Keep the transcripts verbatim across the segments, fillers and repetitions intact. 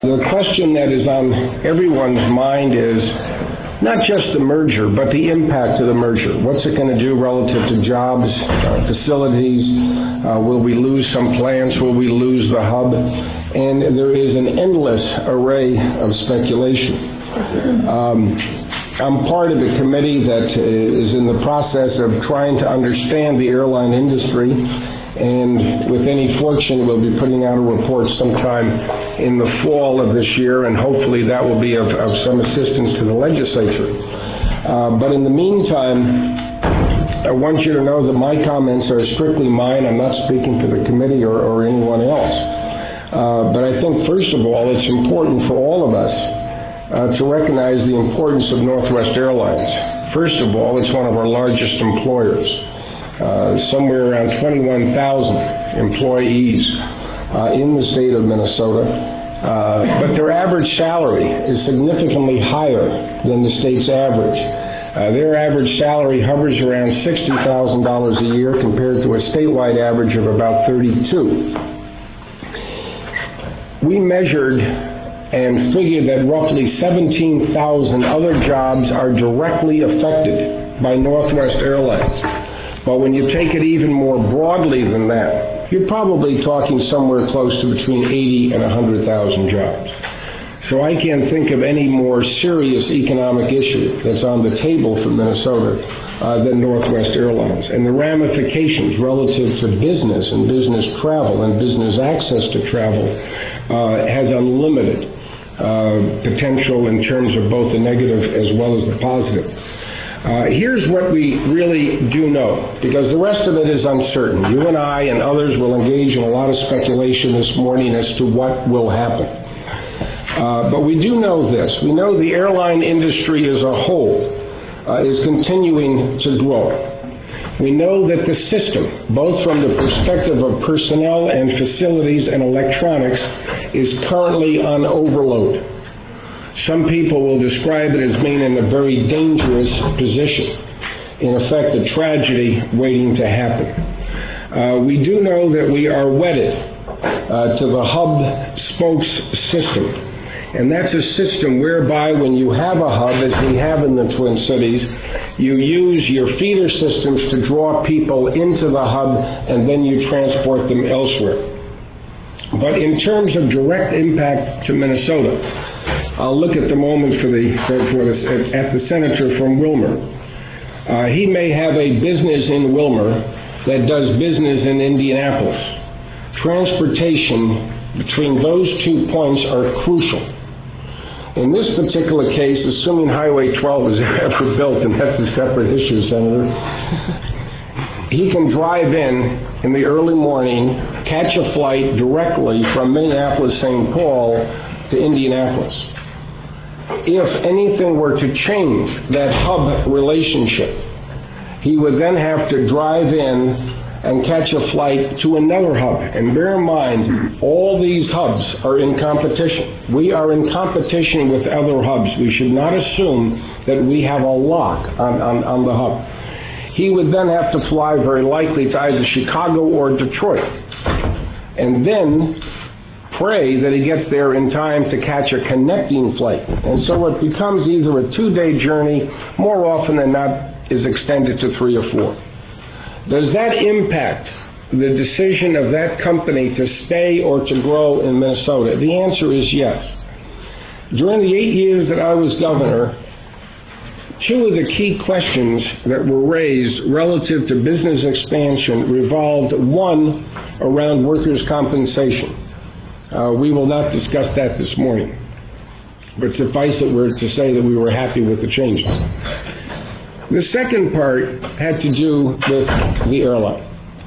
The question that is on everyone's mind is not just the merger, but the impact of the merger. What's it going to do relative to jobs, uh, facilities? Uh, will we lose some plants? Will we lose the hub? And there is an endless array of speculation. Um, I'm part of a committee that is in the process of trying to understand the airline industry, and with any fortune, we'll be putting out a report sometime in the fall of this year, and hopefully that will be of, of some assistance to the legislature. Uh, but in the meantime, I want you to know that my comments are strictly mine. I'm not speaking for the committee or, or anyone else. Uh, but I think, first of all, it's important for all of us uh, to recognize the importance of Northwest Airlines. First of all, it's one of our largest employers. Uh, somewhere around twenty-one thousand employees uh, in the state of Minnesota, uh, but their average salary is significantly higher than the state's average. Uh, their average salary hovers around sixty thousand dollars a year compared to a statewide average of about thirty-two. We measured and figured that roughly seventeen thousand other jobs are directly affected by Northwest Airlines. But when you take it even more broadly than that, you're probably talking somewhere close to between eighty and one hundred thousand jobs. So I can't think of any more serious economic issue that's on the table for Minnesota uh, than Northwest Airlines. And the ramifications relative to business and business travel and business access to travel uh, has unlimited uh, potential in terms of both the negative as well as the positive. Uh, here's what we really do know, because the rest of it is uncertain. You and I and others will engage in a lot of speculation this morning as to what will happen. Uh, but we do know this. We know the airline industry as a whole uh, is continuing to grow. We know that the system, both from the perspective of personnel and facilities and electronics, is currently on overload. Some people will describe it as being in a very dangerous position, in effect a tragedy waiting to happen. Uh, we do know that we are wedded uh, to the hub-spokes system, and that's a system whereby when you have a hub, as we have in the Twin Cities, you use your feeder systems to draw people into the hub, and then you transport them elsewhere. But in terms of direct impact to Minnesota, I'll look at the moment for the, for, for the at the senator from Willmar. Uh, he may have a business in Willmar that does business in Indianapolis. Transportation between those two points are crucial. In this particular case, assuming Highway twelve is ever built, and that's a separate issue, Senator, he can drive in in the early morning, catch a flight directly from Minneapolis, Saint Paul to Indianapolis. If anything were to change that hub relationship, he would then have to drive in and catch a flight to another hub. And bear in mind, all these hubs are in competition. We are in competition with other hubs. We should not assume that we have a lock on, on, on the hub. He would then have to fly very likely to either Chicago or Detroit, and then pray that he gets there in time to catch a connecting flight. And so it becomes either a two-day journey, more often than not is extended to three or four. Does that impact the decision of that company to stay or to grow in Minnesota? The answer is yes. During the eight years that I was governor, two of the key questions that were raised relative to business expansion revolved, one, around workers' compensation. Uh, we will not discuss that this morning, but suffice it were to say that we were happy with the changes. The second part had to do with the airline.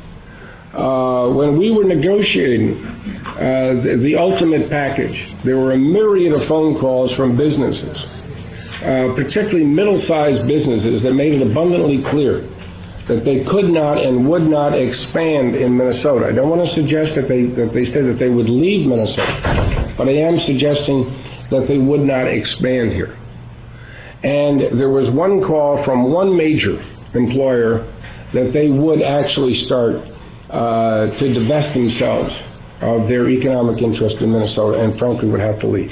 Uh, when we were negotiating uh, the, the ultimate package, there were a myriad of phone calls from businesses, uh, particularly middle-sized businesses, that made it abundantly clear that they could not and would not expand in Minnesota. I don't want to suggest that they that they said that they would leave Minnesota, but I am suggesting that they would not expand here. And there was one call from one major employer that they would actually start uh, to divest themselves of their economic interest in Minnesota, and frankly would have to leave.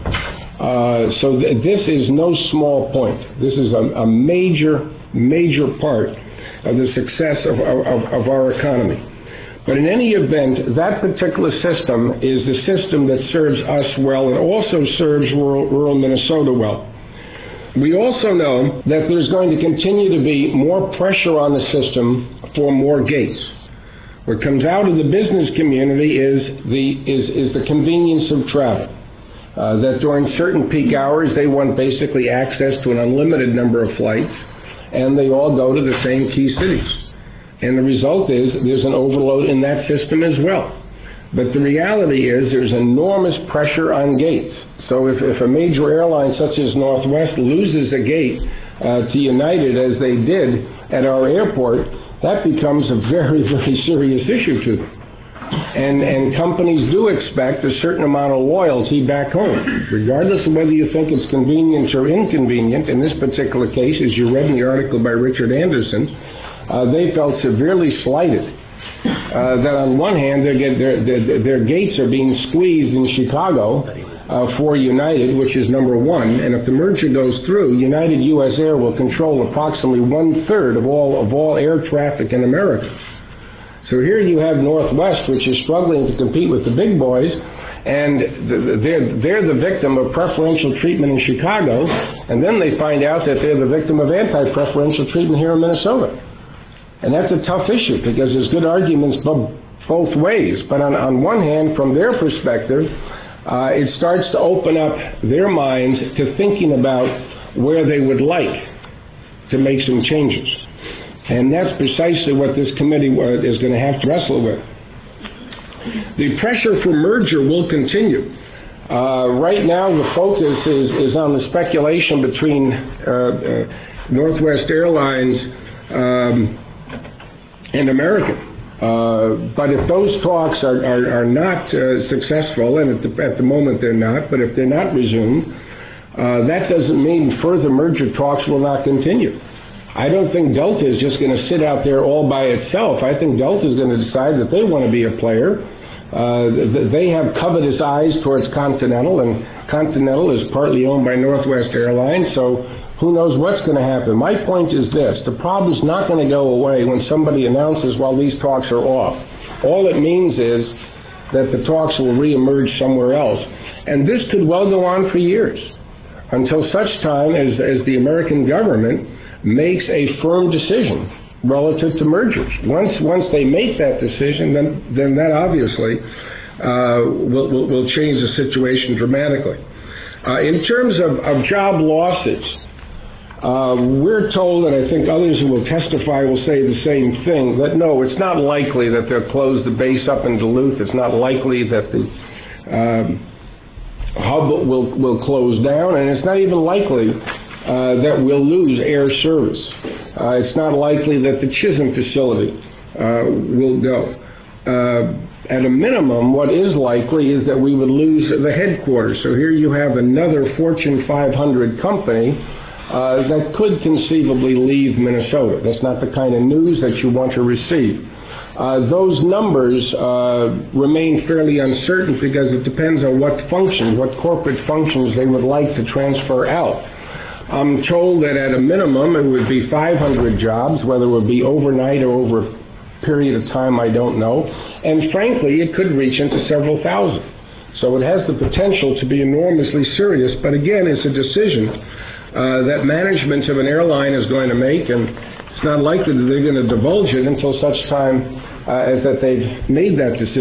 Uh, so th this is no small point. This is a, a major, major part of the success of, of, of our economy. But in any event, that particular system is the system that serves us well and also serves rural, rural Minnesota well. We also know that there's going to continue to be more pressure on the system for more gates. What comes out of the business community is the, is, is the convenience of travel. Uh, that during certain peak hours, they want basically access to an unlimited number of flights, and they all go to the same key cities. And the result is there's an overload in that system as well. But the reality is there's enormous pressure on gates. So if, if a major airline such as Northwest loses a gate uh, to United, as they did at our airport, that becomes a very, very serious issue to them. And, and companies do expect a certain amount of loyalty back home, regardless of whether you think it's convenient or inconvenient. In this particular case, as you read in the article by Richard Anderson, uh, they felt severely slighted. Uh, that on one hand, their, their, their, their gates are being squeezed in Chicago uh, for United, which is number one. And if the merger goes through, United U S Air will control approximately one-third of all, of all air traffic in America. So here you have Northwest, which is struggling to compete with the big boys, and they're, they're the victim of preferential treatment in Chicago, and then they find out that they're the victim of anti-preferential treatment here in Minnesota. And that's a tough issue, because there's good arguments bo both ways. But on, on one hand, from their perspective, uh, it starts to open up their minds to thinking about where they would like to make some changes. And that's precisely what this committee is going to have to wrestle with. The pressure for merger will continue. Uh, right now, the focus is, is on the speculation between uh, uh, Northwest Airlines um, and American. Uh, but if those talks are, are, are not uh, successful, and at the, at the moment they're not, but if they're not resumed, uh, that doesn't mean further merger talks will not continue. I don't think Delta is just going to sit out there all by itself. I think Delta is going to decide that they want to be a player. Uh, they have covetous eyes towards Continental, and Continental is partly owned by Northwest Airlines, so who knows what's going to happen. My point is this: the problem's not going to go away when somebody announces, well, these talks are off. All it means is that the talks will reemerge somewhere else. And this could well go on for years, until such time as, as the American government makes a firm decision relative to mergers. Once once they make that decision, then then that obviously uh, will, will will change the situation dramatically. Uh, in terms of, of job losses, uh, we're told, and I think others who will testify will say the same thing, that no, it's not likely that they'll close the base up in Duluth. It's not likely that the um, hub will will close down, and it's not even likely Uh, that we'll lose air service. Uh, it's not likely that the Chisholm facility uh, will go. Uh, at a minimum, what is likely is that we would lose the headquarters. So here you have another Fortune five hundred company uh, that could conceivably leave Minnesota. That's not the kind of news that you want to receive. Uh, those numbers uh, remain fairly uncertain because it depends on what functions, what corporate functions they would like to transfer out. I'm told that at a minimum it would be five hundred jobs, whether it would be overnight or over a period of time, I don't know. And frankly, it could reach into several thousand. So it has the potential to be enormously serious, but again, it's a decision uh, that management of an airline is going to make, and it's not likely that they're going to divulge it until such time uh, as that they've made that decision.